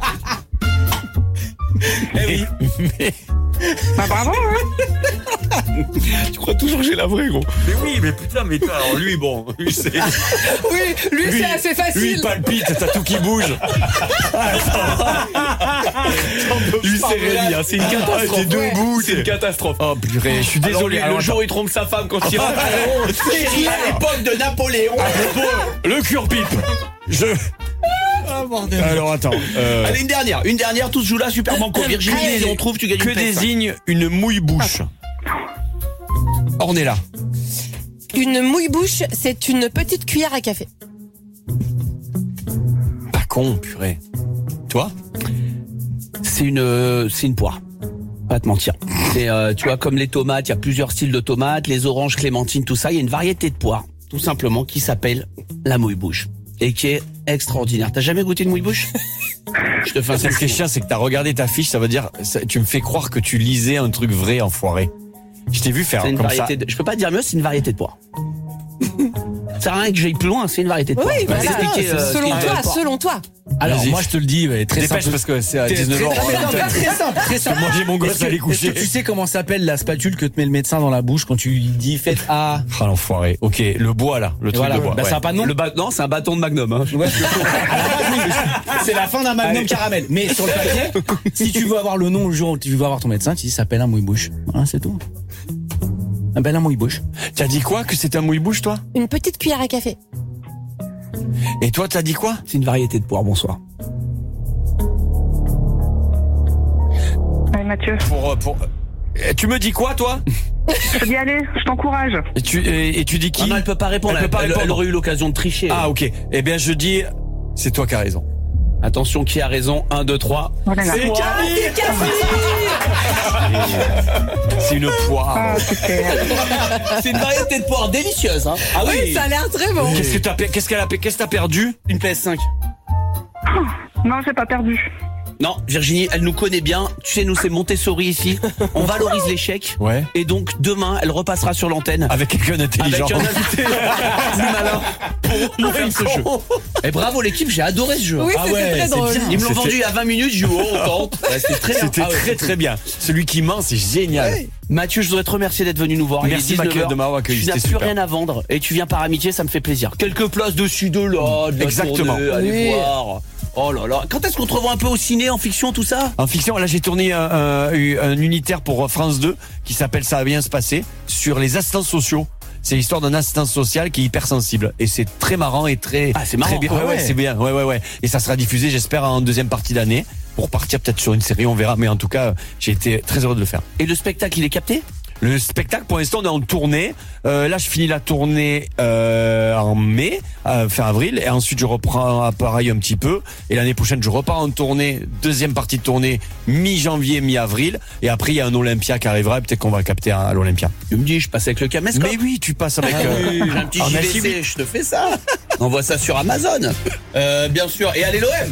Eh oui. Bah bravo, hein. Tu crois toujours que j'ai la vraie, gros. Mais oui, mais putain, mais toi, alors lui, bon, lui, c'est. Oui, lui, Lui, c'est assez facile. Lui, il palpite, t'as tout qui bouge. Lui, c'est Rémi, hein, c'est une catastrophe. t'es debout, C'est une catastrophe. Oh purée, je suis Alors, désolé. lui, Alors, le jour où il trompe sa femme quand il rentre. Chérie, à l'époque de Napoléon. le cure-pipe. Je. Alors attends. euh, Allez, une dernière, une dernière, tout se joue là, super banco. Virginie, Allez. si on trouve, tu gagnes que une P S cinq. désigne une mouille-bouche. Ornella. Une mouille-bouche, c'est une petite cuillère à café. Pas con, purée. Toi? C'est une, euh, c'est une poire. Pas te mentir. C'est, euh, tu vois, comme les tomates, il y a plusieurs styles de tomates, les oranges, clémentines, tout ça. Il y a une variété de poires, tout simplement, qui s'appelle la mouille-bouche et qui est extraordinaire. T'as jamais goûté une mouille-bouche? Je te fais un Ce qui est sacré chiant, c'est que t'as regardé ta fiche, ça veut dire, ça- tu me fais croire que tu lisais un truc vrai, enfoiré. Je t'ai vu faire C'est une comme ça. variété. De, je peux pas dire mieux, c'est une variété de poire. Ça sert à rien que j'aille plus loin, c'est une variété de poire. Oui, Je vais voilà. t'expliquer, euh, ce Selon qu'est une toi, poire. selon toi. Alors Vas-y. moi je te le dis, ouais, très Dépêche simple. parce que c'est à T'es- dix-neuf heures. très- en même non, temps. mais très simple, très simple. Moi, j'ai mon gosse Est-ce à aller que- coucher. est-ce que tu sais comment s'appelle la spatule que te met le médecin dans la bouche quand tu lui dis faites A? Ah l'enfoiré. Ok, le bois là, le truc Voilà. de bois. Bah, ouais. ça a pas de nom. Le ba- non, c'est un bâton de Magnum. Hein. Ouais, c'est la fin d'un Magnum Allez. caramel. Mais sur le papier, si tu veux avoir le nom le jour où tu veux avoir ton médecin, tu dis ça s'appelle un mouille-bouche. Voilà, c'est tout. Un bel un mouille-bouche. T'as dit quoi? Que c'est un mouille-bouche, toi? Une petite cuillère à café. Et toi, t'as dit quoi? C'est une variété de poire. Bonsoir. Allez, Mathieu, Pour, euh, pour... Euh, Tu me dis quoi, toi? je te dis allez, je t'encourage. Et tu, et, et tu dis qui? Ah non, elle peut pas répondre. Elle peut pas elle, répondre. elle aurait eu l'occasion de tricher. Ah, ok. Eh bien, je dis, c'est toi qui as raison. Attention, qui a raison? un, deux, trois. Voilà. C'est Camille! C'est une poire. Ah, super. C'est une variété de poire délicieuse. Hein. Ah oui, Ça a l'air très bon. Qu'est-ce que t'as, pe- qu'est-ce qu'elle a, pe- qu'est-ce que t'as perdu? une P S cinq. Non, j'ai pas perdu. Non, Virginie, elle nous connaît bien. Tu sais, nous, c'est Montessori ici. On valorise l'échec. Ouais. Et donc, demain, elle repassera sur l'antenne. Avec quelqu'un d'intelligent. Avec un invité plus malin pour nous faire ce jeu. Et bravo l'équipe, j'ai adoré ce jeu. Oui, Ah c'était ouais, très c'est drôle. bien. Ils me l'ont C'était- vendu il y a vingt minutes, je dis oh, on tente. Ouais, c'était très bien. C'était Ah ouais, très très bien. Celui qui ment, c'est génial. Mathieu, je voudrais te remercier d'être venu nous voir. Il est Merci, dix-neuf Maclure, heures. de m'avoir accueilli, Tu n'as c'était plus super. rien à vendre et tu viens par amitié, ça me fait plaisir. Quelques places dessus de là, de la Exactement. tournée, allez Oui. voir. Oh là là. Quand est-ce qu'on te revoit un peu au ciné, en fiction, tout ça? En fiction, là j'ai tourné un, un- un unitaire pour France deux qui s'appelle Ça va bien se passer sur les assistants sociaux. C'est l'histoire d'un assistant social qui est hypersensible et c'est très marrant et très Ah, c'est marrant. très bien. Ah Ouais, ouais, ouais. c'est bien. Ouais ouais ouais. Et ça sera diffusé, j'espère, en deuxième partie d'année pour partir peut-être sur une série, on verra. Mais en tout cas, j'ai été très heureux de le faire. Et le spectacle, il est capté? Le spectacle, pour l'instant, on est en tournée. Euh, là, je finis la tournée euh, en mai, euh, fin avril, et ensuite je reprends pareil un petit peu. Et l'année prochaine, je repars en tournée, deuxième partie de tournée, mi-janvier, mi-avril. Et après, il y a un Olympia qui arrivera, et peut-être qu'on va le capter à, à l'Olympia. Tu me dis, je passe avec le caméscope. Mais oui, tu passes avec. Ah euh, oui, j'ai un petit en J V H I V. C, je te fais ça. On voit ça sur Amazon. Euh, bien sûr. Et allez l'O M.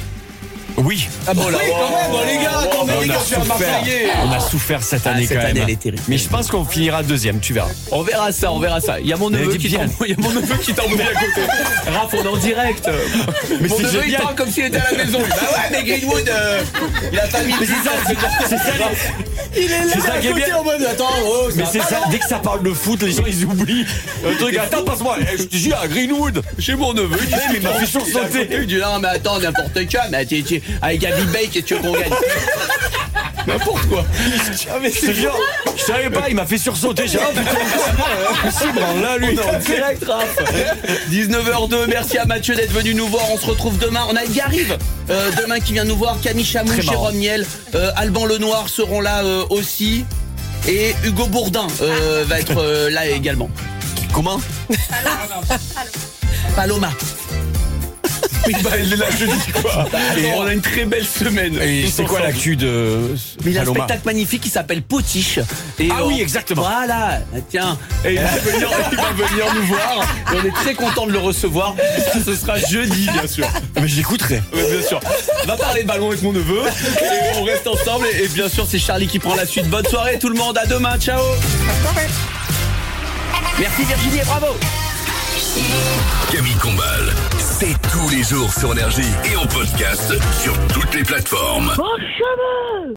Oui. Ah bon là. Oui, quand même, bon, les gars, attends, mais on, les a gars, je suis un souffert. Marseillais. on a souffert cette Ah, année cette quand année, même. elle est terrible. Mais je pense qu'on finira deuxième, tu verras. On verra ça, on verra ça. Il y a mon neveu dit qui bien. t'envoie, il y a mon neveu qui t'envoie à côté. Raph, on est en direct. Mais Mon c'est neveu, il génial. parle comme s'il était à la maison. Bah ouais, mais Greenwood, euh, il a pas mis le C'est ça, c'est ça, Il est là, C'est ça à qui est côté bien. en mode attends, oh, Mais ça c'est va ça, pas, dès que ça parle de foot, les gens ils oublient. Le truc, attends, passe-moi, eh, je te jure, à Greenwood. chez mon neveu. Il dit, mais il m'a fait sursauter. Il dit non, mais attends, n'importe quoi. Mais t'es- t'es- avec Gabi Bay, qu'est-ce que tu veux qu'on gagne? N'importe quoi. Ah, mais je te jure, je savais pas, il m'a fait sursauter. J'ai dit, oh putain, c'est bon, là, lui. En direct, Raph. dix-neuf heures deux, merci à Mathieu d'être venu nous voir. On se retrouve demain. On a Edgar Rive euh, demain qui vient nous voir. Camille Chamou, Très marrant. Jérôme Niel, euh, Alban Lenoir seront là euh, aussi. Et Hugo Bourdin euh, va être euh, là également. Comment? Paloma. Oui, bah, il est là, je dis quoi? Et on a une très belle semaine. Et c'est quoi l'actu de Mais il a un Paloma? spectacle magnifique qui s'appelle Potiche. Et Ah on- oui, exactement. Voilà, tiens. Et il va venir, il va venir nous voir. Et on est très content de le recevoir. Ce sera jeudi, bien sûr. Mais je l'écouterai. Oui, bien sûr. On va parler ballon avec mon neveu. Et on reste ensemble. Et, et bien sûr, c'est Charlie qui prend la suite. Bonne soirée, tout le monde. À demain. Ciao. Merci Virginie et bravo. Camille Combal, c'est tous les jours sur Énergie et en podcast sur toutes les plateformes. Bon chemin.